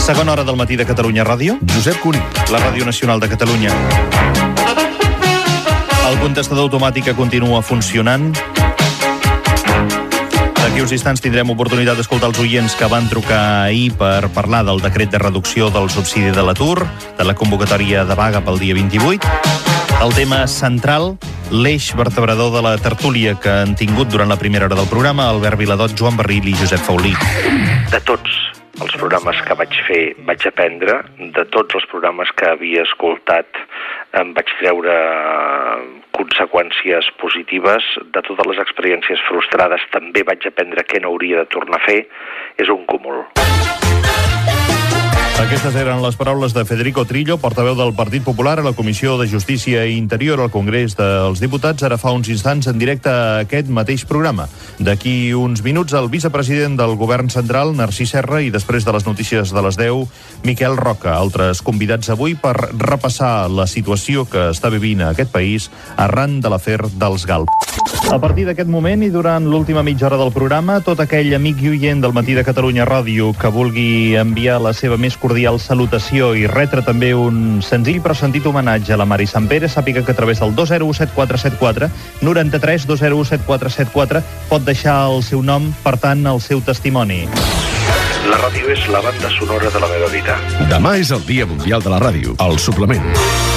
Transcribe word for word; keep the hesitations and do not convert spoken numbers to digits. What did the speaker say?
Segona hora del matí de Catalunya Ràdio. Josep Cuní. La Ràdio Nacional de Catalunya. El contestador automàtic continua funcionant. D'aquí uns instants tindrem oportunitat d'escoltar els oients que van trucar ahir per parlar del decret de reducció del subsidi de l'atur, de la convocatòria de vaga pel dia vint-i-vuit. El tema central, l'eix vertebrador de la tertúlia que han tingut durant la primera hora del programa, Albert Viladot, Joan Barril i Josep Faulí. De tots els programes que vaig fer vaig aprendre, de tots els programes que havia escoltat em vaig treure conseqüències positives, de totes les experiències frustrades també vaig aprendre què no hauria de tornar a fer, és un cúmul. Aquestes eren les paraules de Federico Trillo, portaveu del Partit Popular a la Comissió de Justícia i Interior al Congrés dels Diputats, ara fa uns instants en directe a aquest mateix programa. D'aquí uns minuts, el vicepresident del Govern Central, Narcís Serra, i després de les notícies de les deu, Miquel Roca. Altres convidats avui per repassar la situació que està vivint a aquest país arran de l'afer dels Galp. A partir d'aquest moment i durant l'última mitja hora del programa, tot aquell amic i oient del Matí de Catalunya Ràdio que vulgui enviar la seva més cordial salutació i retre també un senzill però sentit homenatge a la Mari Sant Pere, sàpiga que a través del dos zero u set quatre set quatre, noranta-tres dos zero u set quatre set quatre pot deixar el seu nom, per tant, el seu testimoni. La ràdio és la banda sonora de la meva vida. Demà és el Dia Mundial de la Ràdio, al suplement.